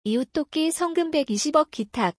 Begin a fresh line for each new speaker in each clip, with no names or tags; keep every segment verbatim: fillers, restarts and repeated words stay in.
이웃돕기 성금 백이십억 기탁.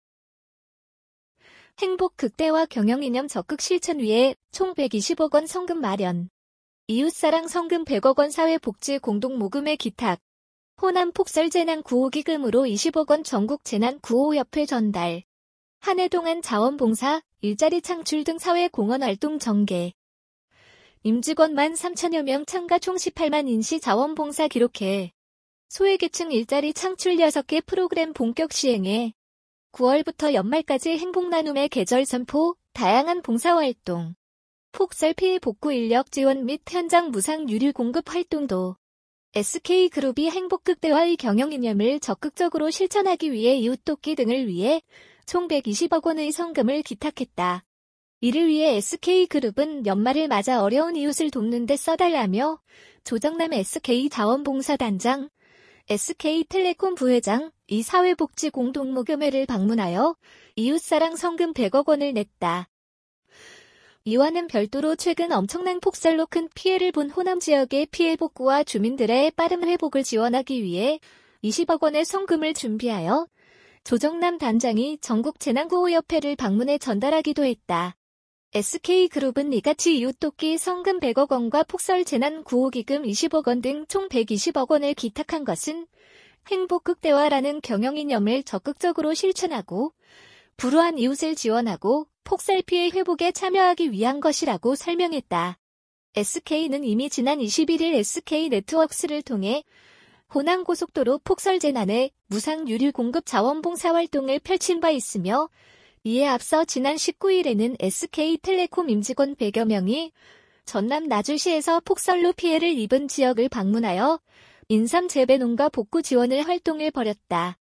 행복 극대화 경영이념 적극 실천 위해 총 백이십억 원 성금 마련. 이웃사랑 성금 백억 원 사회복지 공동모금의 기탁. 호남 폭설 재난 구호 기금으로 이십억 원 전국 재난 구호협회 전달. 한 해 동안 자원봉사, 일자리 창출 등 사회공헌 활동 전개. 임직원 만 삼천여 명 참가 총 십팔만 인시 자원봉사 기록해. 소외계층 일자리 창출 여섯 개 프로그램 본격 시행해. 구월부터 연말까지 행복나눔의 계절 선포, 다양한 봉사활동. 폭설 피해 복구 인력 지원 및 현장 무상 유류 공급 활동도. 에스케이그룹이 행복극대화의 경영이념을 적극적으로 실천하기 위해 이웃돕기 등을 위해 총 백이십억 원의 성금을 기탁했다. 이를 위해 에스케이그룹은 연말을 맞아 어려운 이웃을 돕는 데 써달라며 조정남 에스케이자원봉사단장, 에스케이텔레콤 부회장, 이 사회복지 공동모금회를 방문하여 이웃사랑 성금 백억 원을 냈다. 이와는 별도로 최근 엄청난 폭설로 큰 피해를 본 호남 지역의 피해 복구와 주민들의 빠른 회복을 지원하기 위해 이십억 원의 성금을 준비하여 조정남 단장이 전국 재난구호협회를 방문해 전달하기도 했다. 에스케이그룹은 이같이 이웃돕기 성금 백억 원과 폭설 재난구호기금 이십억 원 등 총 백이십억 원을 기탁한 것은 행복극대화라는 경영이념을 적극적으로 실천하고 불우한 이웃을 지원하고 폭설 피해 회복에 참여하기 위한 것이라고 설명했다. 에스케이는 이미 지난 이십일일 에스케이네트워크스를 통해 호남고속도로 폭설 재난에 무상 유류 공급 자원봉사 활동을 펼친 바 있으며 이에 앞서 지난 십구일에는 에스케이텔레콤 임직원 백여 명이 전남 나주시에서 폭설로 피해를 입은 지역을 방문하여 인삼 재배 농가 복구 지원을 활동을 벌였다.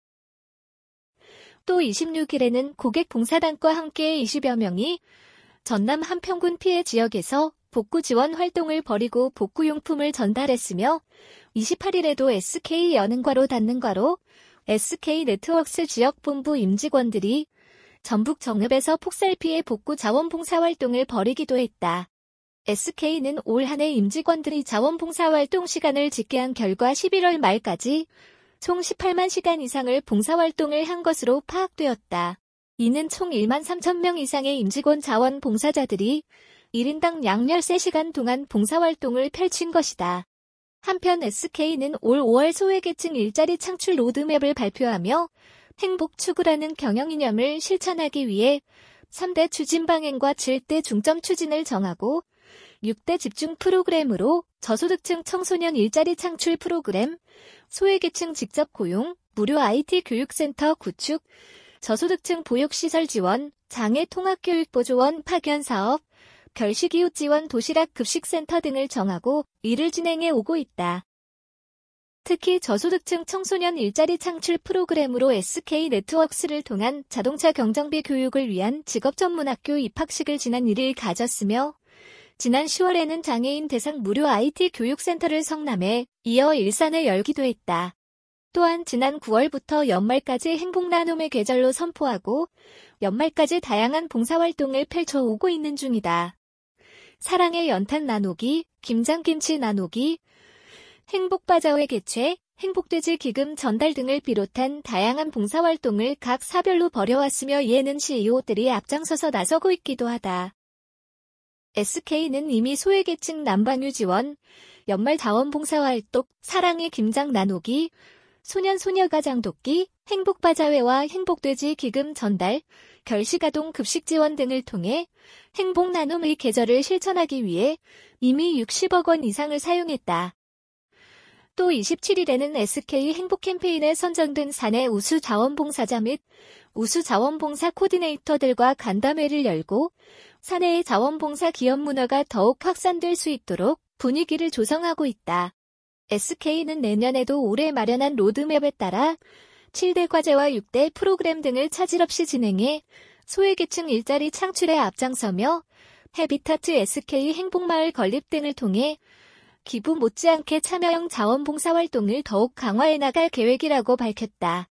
또 이십육일에는 고객봉사단과 함께 이십여 명이 전남 한평군 피해 지역에서 복구 지원 활동을 벌이고 복구용품을 전달했으며 이십팔일에도 에스케이 여는과로 닫는과로 에스케이네트워크스 지역본부 임직원들이 전북 정읍에서 폭설 피해 복구 자원봉사 활동을 벌이기도 했다. 에스케이는 올 한 해 임직원들이 자원봉사 활동 시간을 집계한 결과 십일월 말까지 총 십팔만 시간 이상을 봉사활동을 한 것으로 파악되었다. 이는 총 일만 삼천 명 이상의 임직원 자원봉사자들이 일 인당 약 열세 시간 동안 봉사활동을 펼친 것이다. 한편 에스케이는 올 오월 소외계층 일자리 창출 로드맵을 발표하며 행복 추구라는 경영이념을 실천하기 위해 삼 대 추진 방향과 칠 대 중점 추진을 정하고 육 대 집중 프로그램으로 저소득층 청소년 일자리 창출 프로그램, 소외계층 직접 고용, 무료 아이티 교육센터 구축, 저소득층 보육시설 지원, 장애 통합교육보조원 파견 사업, 결식이웃 지원 도시락 급식센터 등을 정하고 이를 진행해 오고 있다. 특히 저소득층 청소년 일자리 창출 프로그램으로 에스케이네트워크스를 통한 자동차 경정비 교육을 위한 직업전문학교 입학식을 지난 일일 가졌으며 지난 시월에는 장애인 대상 무료 아이티 교육센터를 성남에 이어 일산에 열기도 했다. 또한 지난 구월부터 연말까지 행복나눔의 계절로 선포하고 연말까지 다양한 봉사활동을 펼쳐오고 있는 중이다. 사랑의 연탄 나누기, 김장김치 나누기, 행복바자회 개최, 행복돼지 기금 전달 등을 비롯한 다양한 봉사활동을 각 사별로 벌여왔으며 이에는 씨이오들이 앞장서서 나서고 있기도 하다. 에스케이는 이미 소외계층 난방유 지원, 연말 자원봉사활동, 사랑의 김장 나누기, 소년소녀가장 돕기, 행복바자회와 행복돼지 기금 전달, 결식아동 급식 지원 등을 통해 행복나눔의 계절을 실천하기 위해 이미 육십억 원 이상을 사용했다. 또 이십칠일에는 에스케이 행복 캠페인에 선정된 사내 우수 자원봉사자 및 우수 자원봉사 코디네이터들과 간담회를 열고 사내의 자원봉사 기업 문화가 더욱 확산될 수 있도록 분위기를 조성하고 있다. 에스케이는 내년에도 올해 마련한 로드맵에 따라 칠 대 과제와 육 대 프로그램 등을 차질 없이 진행해 소외계층 일자리 창출에 앞장서며 해비타트 에스케이 행복마을 건립 등을 통해 기부 못지않게 참여형 자원봉사활동을 더욱 강화해 나갈 계획이라고 밝혔다.